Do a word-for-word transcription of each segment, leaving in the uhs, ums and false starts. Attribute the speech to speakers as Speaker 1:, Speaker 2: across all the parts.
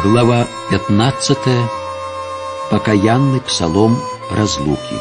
Speaker 1: Глава пятнадцатая. Покаянный псалом разлуки.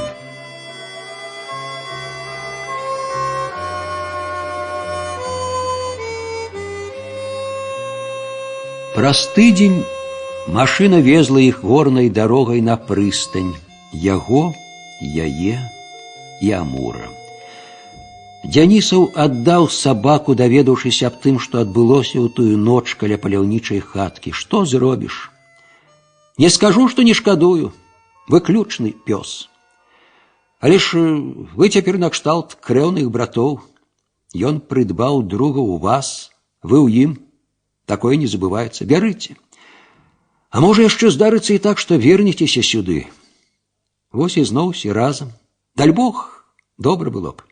Speaker 1: Праз тыдзень машина везла іх горнай дарогай на прыстань, яго, яе і Амура. Дзянісаў аддаў сабаку, даведаўшыся аб тым, што адбылося ў тую ноч каля паляўнічай хаткі. Што зробіш? Не скажу, што не шкадую. Выключны пёс. Але ж вы цяпер накшталт крэўных братоў. Ён прыдбаў друга ў вас, вы ў ім. Такое не забываецца. Бярыце. А можа яшчэ здарыцца і так, што вернецеся сюды. Вось і зноў усе разам. Даль Бог, добра было б.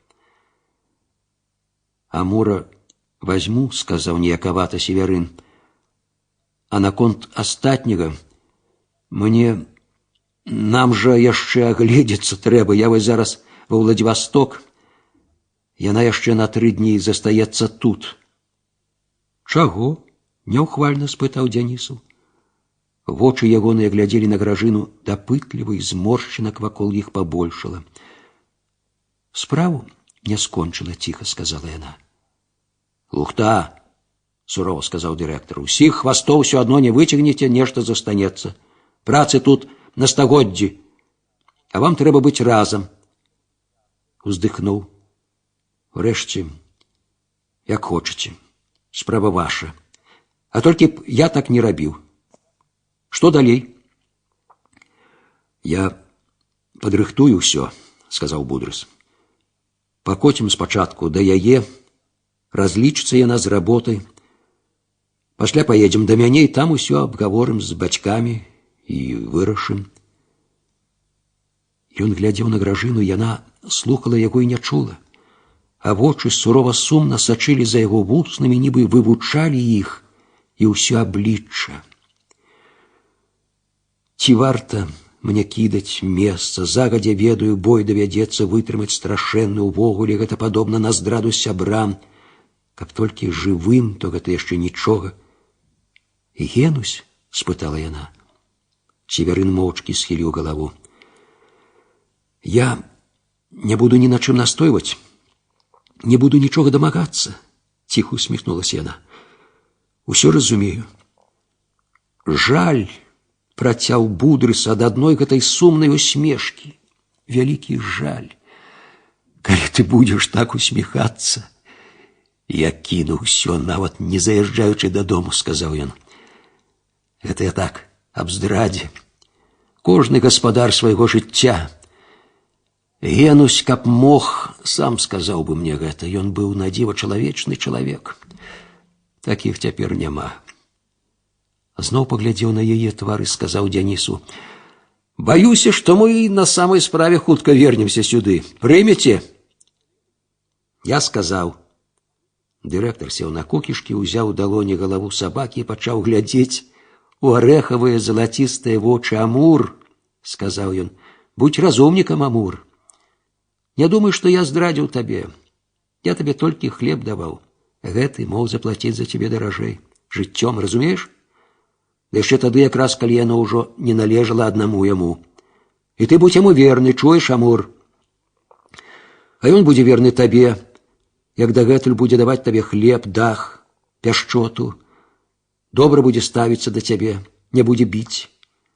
Speaker 1: Амура возьму, сказаў неякавата Северын. А наконт астатняга мне нам жа яшчэ агледзецца трэба. Я вось зараз ва Владзівасток. Яна яшчэ на тры дні застаецца тут. Чаго? Няўхвальна спытаў Дзянісаў. Вочы ягоныя глядзелі на Гражыну дапытліва, і зморшчынак вакол іх пабольшала. Справу не скончыла, ціха сказала яна. Лухта, сурова сказаў дырэктар, усіх хвастоў усё адно не выцягнеце, нешта застанецца. Працы тут на стагоддзі, а вам трэба быць разам. Уздыхнуў. Урэшце, як хочаце, справа ваша. А толькі б я так не рабіў. Што далей? Я падрыхтую ўсё, сказаў Будрыс. Пакоцім спачатку да яе, разлічыцца яна з работай. Пасля паедзем да мяне, і там усё абгаворым з бацькамі і вырашым. Ён глядзеў на Гражыну, яна слухала яго і не чула, а вочы сурова сумна сачылі за яго вуснамі, нібы вывучалі іх і ўсё аблічча. Ці варта мне кідаць месца, загадзя ведаю, бой давядзецца вытрымаць страшэнны, увогуле гэта падобна на здраду сябрам. Каб толькі жывым, то гэта яшчэ нічога. Генусь? Спытала яна. Северын моўчкі схіліў галаву. Я не буду ні на чым настойваць, не буду нічога дамагацца, ціха усміхнулася яна. Усё разумею. Жаль, працяў Будрыс ад адной гэтай сумнай усмешкі. Вялікі жаль. Калі ты будзеш так усміхацца, я кіну ўсё, нават не заязджаючы дадому, сказаў ён. Гэта я так, аб здрадзе. Кожны гаспадар свайго жыцця. Генусь, каб мог, сам сказаў бы мне гэта. Ён быў надзіва чалавечны чалавек. Такіх цяпер няма. Зноў паглядзеў на яе твар і сказаў Дзянісу. Баюся, што мы на самай справе хутка вернемся сюды. Прымеце? Я сказаў. Дырэктар сеў на кукішкі, узяў у далоні галаву сабакі і пачаў глядзець у арэхавыя залацістыя вочы. Амур, сказаў ён, будь разумнікам, Амур. Не думай, што я здрадзіў табе. Я табе толькі хлеб даваў. Гэты мог заплаціць за цябе даражэй. Жыццём, разумееш? Да яшчэ тады якраз, калі яно ўжо не належала аднаму яму. І ты будзь яму верны, чуеш, Амур? А ён будзе верны табе, як дагэтуль будзе даваць табе хлеб, дах, пяшчоту. Добра будзе ставіцца да цябе, не будзе біць.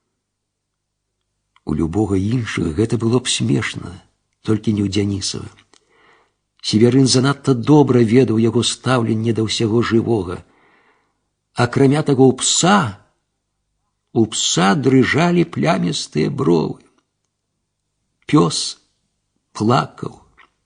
Speaker 1: У любога іншага гэта было б смешна, толькі не ў Дзянісава. Северын занадта добра ведаў яго стаўленне да ўсяго жывога. Акрамя таго, у пса, у пса дрыжалі плямістыя бровы. Пёс плакаў.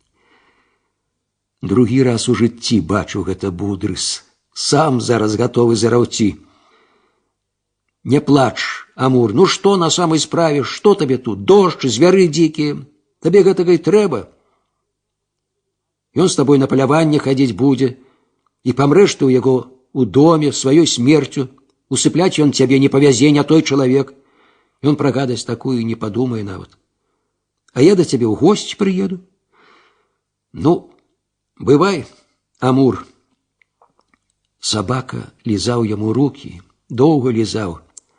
Speaker 1: Другі раз у жыцці бачыў гэта Будрыс. Сам зараз гатовы зараўці. Не плач, Амур, ну што на самай справе, што табе тут? Дождж, звяры дзікія. Табе гэтага і трэба. Ён з табой на паляванне хадзіць будзе, і памрэш ты ў яго у доме, сваёй смерцю. Усыпляць ён цябе не павязе, не той чалавек. Ён пра гадасць такую не падумае нават. А я да цябе ў госці прыеду. Ну, бывай, Амур. Сабака лізаў яму рукі, доўга лізаў.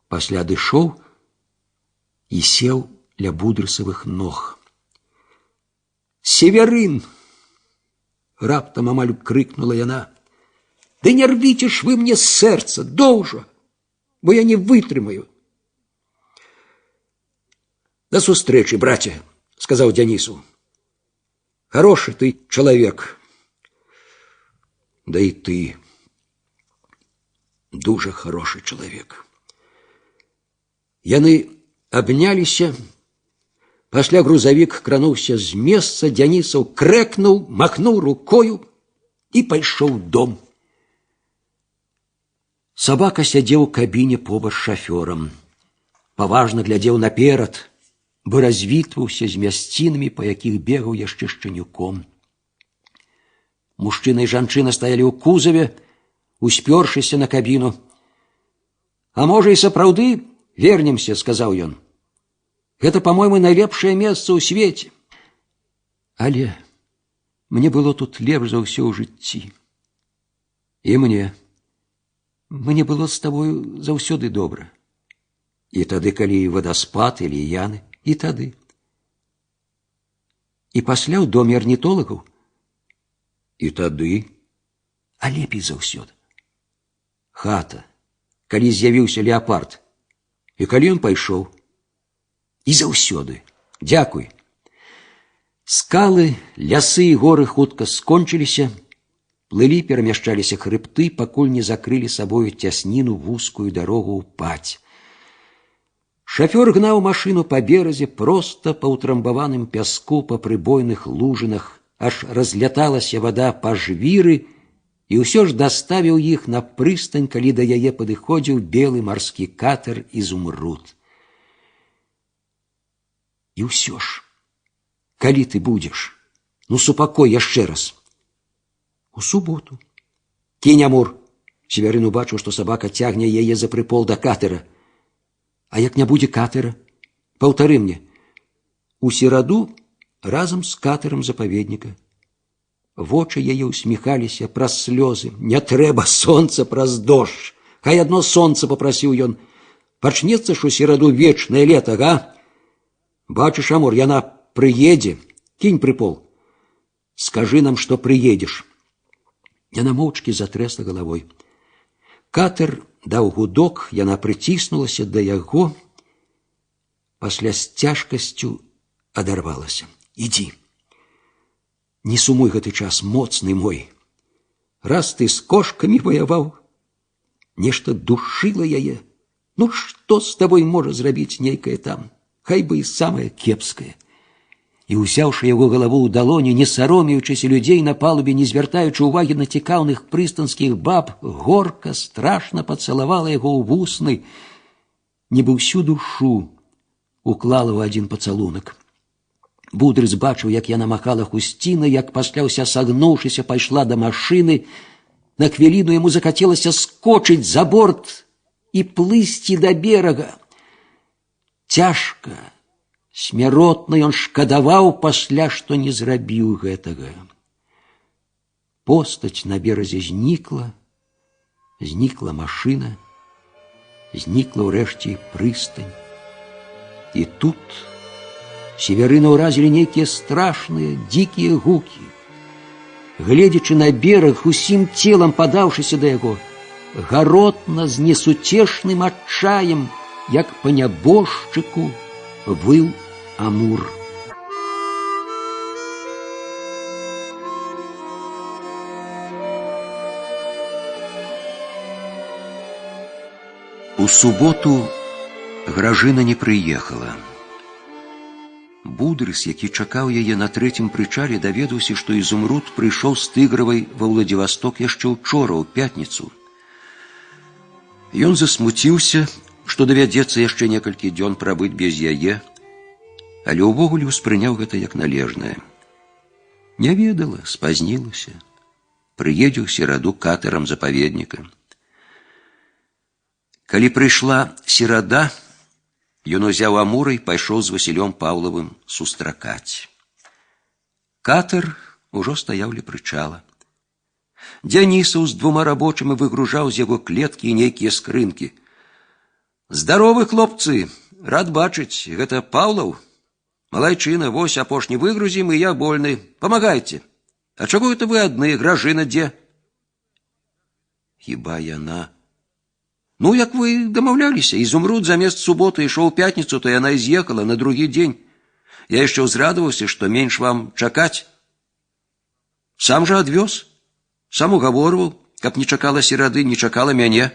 Speaker 1: Пасля адышоў і сеў ля Будрысавых ног. «Северын!» — раптам амаль крыкнула яна. «Да не рвите ж вы мне сэрца, доўжа, бо я не вытрымаю!» «До сустрэчы, браце!» — сказаў Дзянісу. «Хороший ты чалавек. Да и ты дуже хороший чалавек». Яны абняліся. Пасля грузавік крануўся з месца, Дзянісаў крэкнуў, махнуў рукою і пайшоў у дом. Сабака сядзеў у кабіне побач з шафёрам. Паважна глядзеў наперад, бо развітваўся з мясцінамі, па якіх бегаў яшчэ шчанюком. Мужчына і жанчына стаялі ў кузаве, успёршыся на кабіну. «А можа, і сапраўды вернемся», — сказаў ён. «Гэта, по-мойму, найлепшае месца ў свеце. Але мне было тут лепш за ўсё ў жыцці. І мне. Мне было з табою заўсёды добра. І тады, калі вадаспад или яны, і тады. І пасля ў доме арнітолагаў, і тады, а лепей заўсёды. Хата, калі з'явіўся леапард, і калі ён пайшоў, і заўсёды. Дзякуй». Скалы, лясы і горы хутка скончыліся, плылі, перамяшчаліся хрыбты, пакуль не закрылі сабою цясніну, вузкую дарогу ў паць. Шафёр гнаў машыну па беразе, проста па ўтрамбаваным пяску, па прыбойных лужынах, аж разляталася вада па жвіры, і ўсё ж даставіў іх на прыстань, калі да яе падыходзіў белы марскі катер «Ізумруд». І ўсё ж, калі ты будзеш? Ну, супакой яшчэ раз. У суботу. Кінь, Амур. Северын убачыў, што сабака цягне яе за прыпол да катера. А як не будзе катера? Паўтары мне. У сераду разам з катерам запаведніка. Вочы яе усміхаліся праз слёзы. Не трэба сонца праз дождж. Хай адно сонца, папрасіў ён. Пачнецца ж у сераду вечнае лета, га? Бачыш, Амур, яна прыедзе. Кінь прыпол. Скажы нам, што прыедзеш. Яна моўчкі затрясла галавой. Катер даў гудок, яна прыціснулася да яго, пасля з цяжкасцю адарвалася. Ідзі. Не сумуй гэты час, моцны мой. Раз ты з кошкамі ваяваў, нешта душыла яе. Ну, што з табой можа зрабіць нейкае там? Хай бы і самае кепскае. І, узяўшы яго галаву ў далоні, не саромеючыся людзей на палубе, не звяртаючы ўвагі на цікаўных прыстанскіх баб, горка, страшна пацалавала яго ў вусны, нібы ўсю душу уклала ў адзін пацалунак. Будрыс бачыў, як яна махала хусцінай, як пасля ўся сагнуўшыся пайшла да машыны. На хвіліну яму захацелася скочыць за борт і плысці да берага. Цяжка, смяротна ён шкадаваў пасля, што не зрабіў гэтага. Постаць на беразе знікла, знікла машына, знікла ўрэшце прыстань. І тут Северына ўразілі нейкія страшныя, дзікія гукі. Гледзячы на бераг, усім целам падаўшыся да яго, гаротна з несуцешным адчаем, як па нябожчыку, выў Амур. У суботу Гражына не прыехала. Будрыс, які чакаў яе на трэцім прычале, даведаўся, што Ізумруд прыйшоў з Тыгравай ва Ўладзівасток яшчэ ўчора, ў пятніцу. Ён засмуціўся, што давядзецца яшчэ некалькі дзён прабыць без яе, але ўвогуле ўспрыняў гэта як належнае. Не ведала, спазнілася. Прыедзе ў сераду катэрам запаведніка. Калі прыйшла серада, ён узяў Амура і пайшоў з Васілём Паўлавым сустракаць. Катер ужо стаяў ля прычала. Дзянісаў з двума рабочымі выгружаў з яго клеткі і нейкія скрынкі. Здаровы, хлопцы, рад бачыць, гэта Паўлаў. Малайчына, вось апошні выгрузім, і я вольны. Памагайце. А чаго это вы адны, Гражына дзе? Хіба яна... Ну, як вы дамаўляліся, Ізумруд замест суботы ішоў у пятніцу, то яна і з'ехала на другі дзень. Я яшчэ ўзрадаваўся, што менш вам чакаць. Сам жа адвёз, сам угаворваў, каб не чакала серады, не чакала мяне.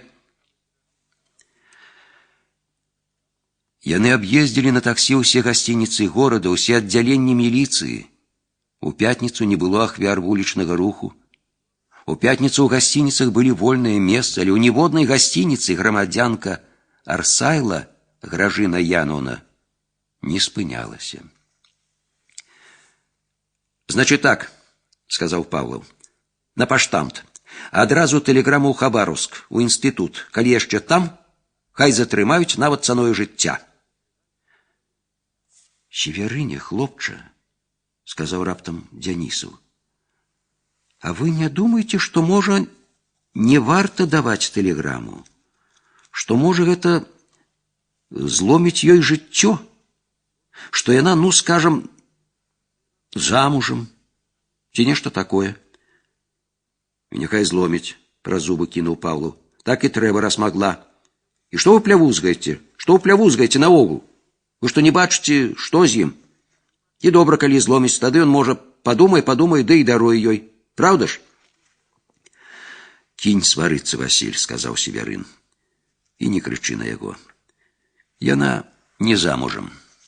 Speaker 1: Яны аб'ездзілі на таксі ўсе гасцініцы горада, ўсе аддзяленні міліцыі. У пятніцу не было ахвяр вулічнага руху. У пятніцу ў гасцініцах былі вольныя месцы, але ў ніводнай гасцініцы грамадзянка Арсайла, Гражына Яновна, не спынялася. «Значит так», — сказаў Павлов, — «на паштамт. Адразу тэлеграму ў Хабаровск, у інстытут. Калі яшчэ там, хай затрымаюць нават цаною жыцця». «Северыне, хлопча», — сказаў раптам Дзянісаў, — «а вы не думаеце, што, можа, не варта даваць тэлеграму? Што, можа, гэта зломіць ёй жыццё? Што яна, ну, скажам, замужам, ці нешта такое?» «І няхай зломіць», — праз зубы кінуў Павлов. «Так і трэба, раз магла. І што вы плявузгаеце? Што вы плявузгаеце наогул? Вы што не бачыце, што з ім? І добра, калі зломіць, тады ён можа падумай, падумай, ды і даруй ёй. Правда ж?» «Кінь сварыцца, Васіль», — сказаў Северын, — «і не крычы на яго. Яна не замужам».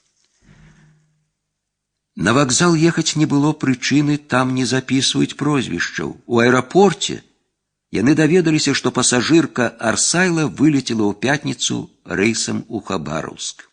Speaker 1: На вакзал ехаць не было прычыны, там не запісваюць прозвішчаў. У аэрапорце яны даведаліся, што пасажырка Арсайла вылецела ў пятніцу рэйсам у Хабаровск.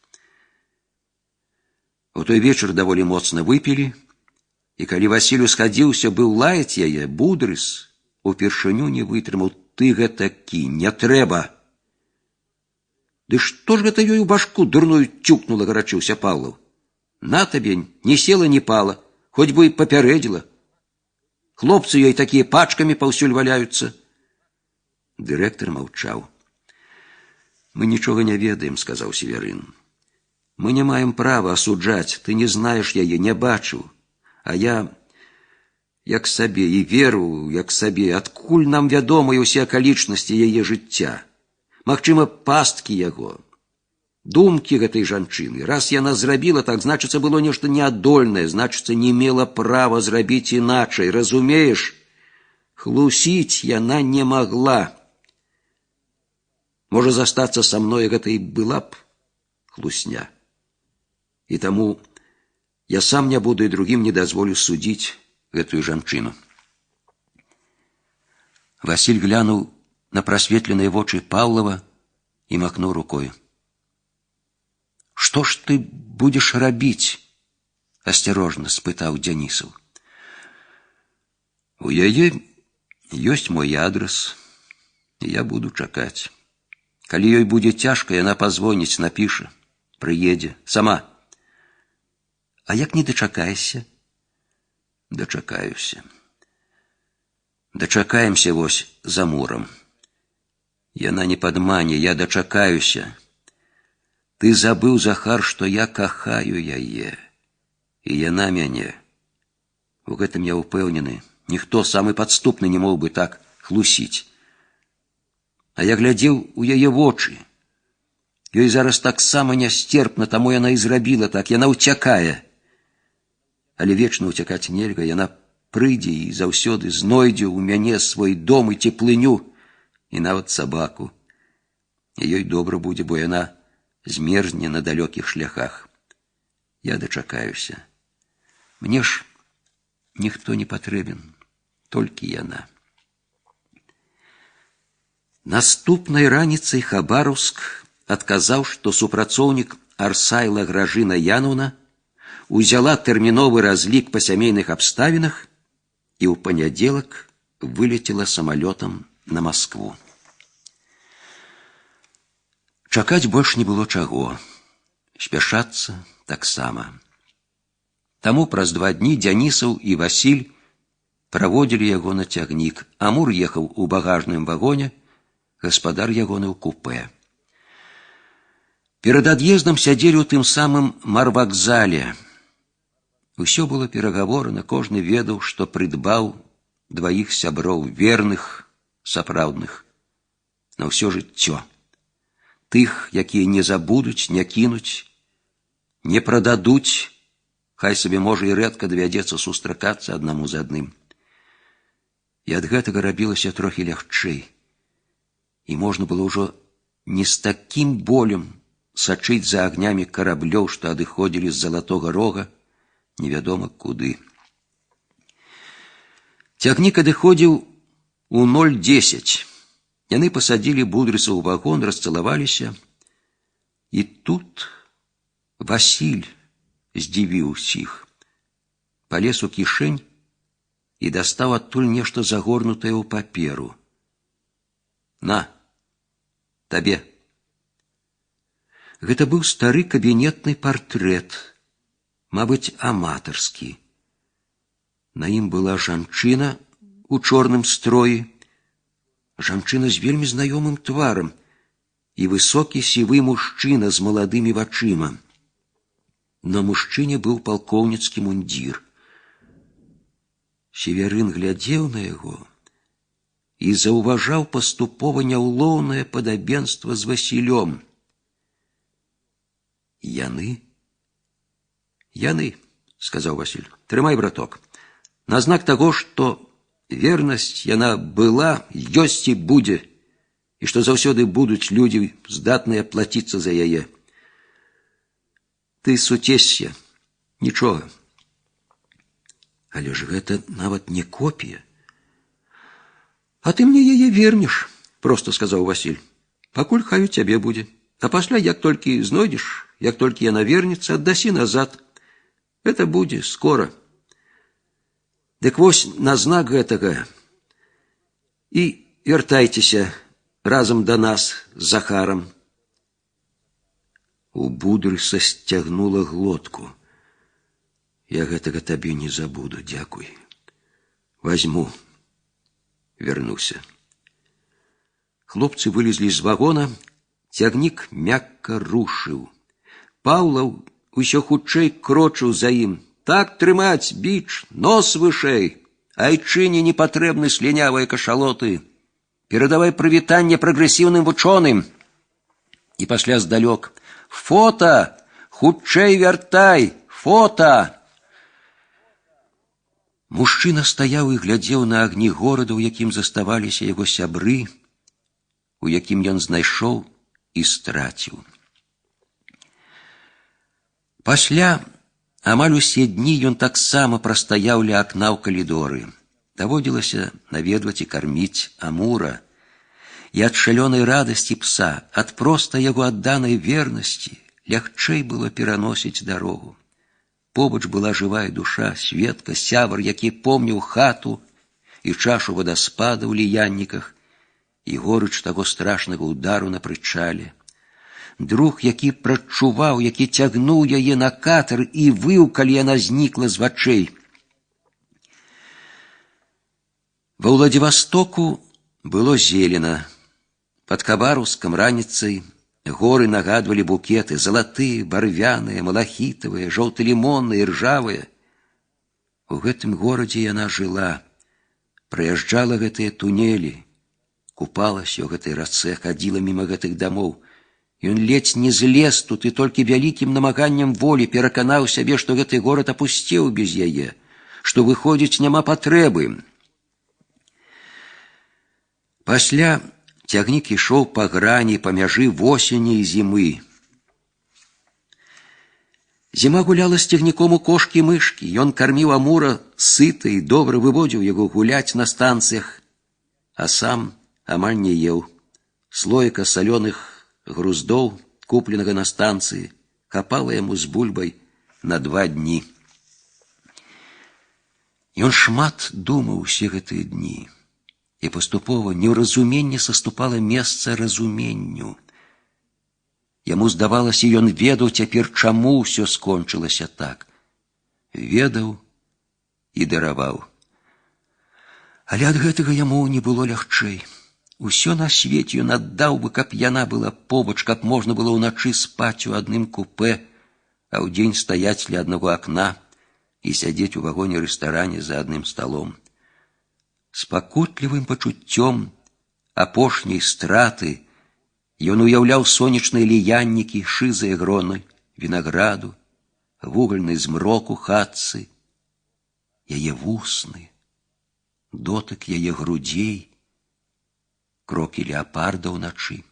Speaker 1: У той вечар даволі моцна выпілі, і калі Васіль усхадзіўся быў лаяць яе, Будрыс упершыню не вытрымаў. «Ты гэта кінь, не трэба!» «Ды што ж гэта ёй у башку дурную цюкнула?» — гарачыўся Павлов. «На табе, не села, не пала, хоць бы і папярэдзіла. Хлопцы ёй такія пачкамі паўсюль валяюцца». Дырэктар маўчаў. «Мы нічога не ведаем», — сказаў Северын. «Мы не маем права асуджаць, ты не знаеш яе, не бачыў. А я, як сабе, і веру, як сабе, адкуль нам вядомыя ўсе акалічнасці яе жыцця. Магчыма, пасткі яго, думкі гэтай жанчыны. Раз яна зрабіла так, значыцца, было нешта неадольнае, значыцца, не мела права зрабіць іначай, разумееш? Хлусіць яна не магла. Можа, застацца са мной гэта і была б хлусня. І таму я сам не буду і другім не дазволю судзіць гэтую жанчыну». Васіль глянуў на прасветленыя вочы Павлова і махнуў рукой. «Што ж ты будзеш рабіць?» — асцярожна спытаў Дзянісаў. «У яе ёсць мой адрас, і я буду чакаць. Калі ёй будзе цяжка, яна пазвоніць, напіша, прыедзе сама. А як не дачакаешся?» «Дачакаюся. Дачакаемся вось за мурам. Яна не падмане, я дачакаюся. Ты забыў, Захар, што я кахаю яе, і яна мяне. У гэтым я ўпэўнены, ніхто самы падступны не мог бы так хлусіць. А я глядзеў у яе вочы. Ёй зараз таксама нястерпна, таму яна і зрабіла так, яна ўцякае. Але вечна ўцякаць нельга, яна прыйдзе і заўсёды знойдзе ў мяне свой дом і цеплыню, і нават сабаку. І ёй добра будзе, бо яна змерзне на далёкіх шляхах. Я дачакаюся. Мне ж ніхто не патрэбен, толькі яна». Наступнай раніцай Хабаровск адказаў, што супрацоўнік Арсайла Гражына Яновна узяла тэрміновы разлік па сямейных абставінах і ў панядзелак вылецела самалётам на Маскву. Чакаць больш не было чаго, спяшацца таксама. Таму праз два дні Дзянісаў і Васіль праводзілі яго на цягнік. Амур ехаў у багажным вагоне, гаспадар ягоны ў купэ. Перад ад'ездам сядзелі ў тым самым марвакзале. Усё было перагаворана, кожны ведаў, што прыдбаў дваіх сяброў, верных, сапраўдных, на ўсё жыццё. Тых, якія не забудуць, не кінуць, не прададуць, хай сабе, можа, і рэдка давядзецца сустракацца аднаму з адным. І ад гэтага рабілася трохі лягчэй. І можна было ўжо не з такім болем сачыць за агнямі караблёў, што адыходзілі з Залатога Рога невядома куды. Цягнік адыходзіў у ноль дзесяць. Яны пасадзілі Будрыса ў вагон, расцалаваліся. І тут Васіль здзівіў усіх. Палез у кішэнь і дастаў адтуль нешта загорнутае ў паперу. На, табе. Гэта быў стары кабінетны партрэт, мабыць, аматарскі. На ім была жанчына у чорным строі, жанчына з вельмі знаёмым тварам і высокі сівы мужчына з маладымі вачыма. На мужчыне быў палкоўніцкі мундзір. Северын глядзеў на яго і заўважаў паступова няўлоўнае падабенства з Васілём. Яны? Яны, сказаў Васіль. Трымай, браток. На знак таго, што вернасць яна была, ёсць і будзе, і што заўсёды будуць людзі здатныя плаціцца за яе. Ты суцешся, нічога. Але ж гэта нават не копія. А ты мне яе вернеш, проста сказаў Васіль. Пакуль хай у цябе будзе. А пасля, як толькі знойдзеш, як толькі яна вернецца, аддасі назад. Гэта будзе скора. Дык вось на знак гэтага і вяртайцеся разам да нас з Захарам. У Будрыса сцягнула глотку. Я гэтага табе не забуду, дзякуй. Вазьму. Вярнуся. Хлопцы вылезлі з вагона, цягнік мякка рушыў. Паўлаў усё хутчэй крочыў за ім. Так трымаць, біч, нос вышэй. Айчыне не патрэбны слінявыя кашалоты. Перадавай прывітанне прагрэсіўным вучоным. І пасля здалёк. Фота! Хутчэй вяртай! Фота! Мужчына стаяў і глядзеў на агні горада, у якім заставаліся яго сябры, у якім ён знайшоў і страціў. Пасля амаль усе дні ён таксама прастаяў ля акна ў калідоры. Даводзілася наведваць і карміць Амура. І ад шалёнай радасці пса, ад проста яго адданай вернасці лягчэй было пераносіць дарогу. Побач была жывая душа, сведка, сябар, які помніў хату і чашу вадаспада ў ліянніках, і горыч таго страшнага удару на прычале. Друг, які прадчуваў, які цягнуў яе на катар і выў, калі яна знікла з вачэй. Ва Ўладзівастоку было зелена. Пад Хабаровскам раніцай горы нагадвалі букеты, залатыя, барвяныя, малахітавыя, жоўта-лімонныя, ржавыя. У гэтым горадзе яна жыла, праязджала гэтыя тунелі, купалася ў гэтай рацэ, хадзіла міма гэтых дамоў. Ён ледзь не злез тут і толькі вялікім намаганнем волі пераканаў сябе, што гэты горад апусцеў без яе, што, выходзіць, няма патрэбы. Пасля цягнік ішоў па грані, па мяжы восені і зімы. Зіма гуляла з цягніком у кошкі-мышкі. Ён карміў Амура сыта і добра, выводзіў яго гуляць на станцыях, а сам амаль не еў. Слоіка салёных груздоў, купленага на станцыі, хапала яму з бульбай на два дні. Ён шмат думаў усе гэтыя дні, і паступова неўразуменне саступала месца разуменню. Яму здавалася, ён ведаў цяпер, чаму ўсё скончылася так. Ведаў і дараваў. Але ад гэтага яму не было лягчэй. Усё на свеце ён аддаў бы, каб яна была побач, каб можна было ўначы спаць у адным купе, а ўдзень стаяць ля аднаго акна і сядзець у вагоне-рэстаране за адным сталом. З пакутлівым пачуццём апошняй страты ён уяўляў сонечныя ліяннікі, шызыя гроны вінаграду, вугальны змрок у хатцы, яе вусны, дотык яе грудзей, крокі леапарда ўначы.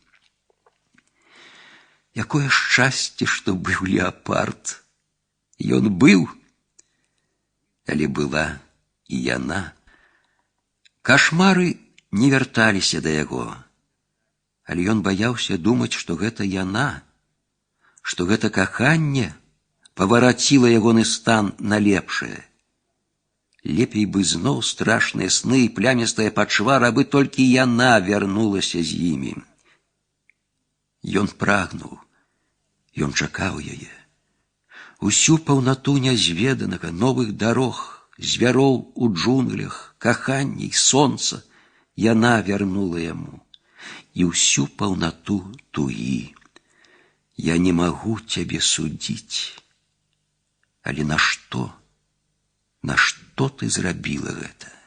Speaker 1: Якое шчасце, што быў леапард. Ён быў, але была і яна. Кашмары не вярталіся да яго, але ён баяўся думаць, што гэта яна, што гэта каханне павараціла ягоны стан на лепшае. Лепей бы зноў страшныя сны і плямістая пачвара, абы толькі яна вярнулася з імі. Ён прагнуў, ён чакаў яе. Усю паўнату нязведанага, новых дарог, звяроў у джунглях, кахання і сонца яна вярнула яму. І ўсю паўнату тугі. Я не магу цябе судзіць. Але нашто? Нашто ты зрабіла гэта?